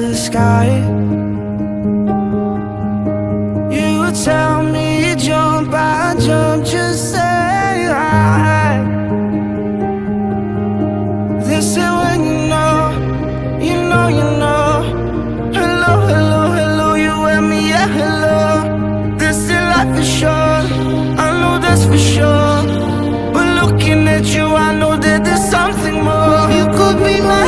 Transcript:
the sky. You would tell me jump, I jump, just say hi. This is when you know, you know, you know. Hello, hello, hello, you and me, yeah, hello. This is life for sure, I know that's for sure. But looking at you, I know that there's something more. You could be my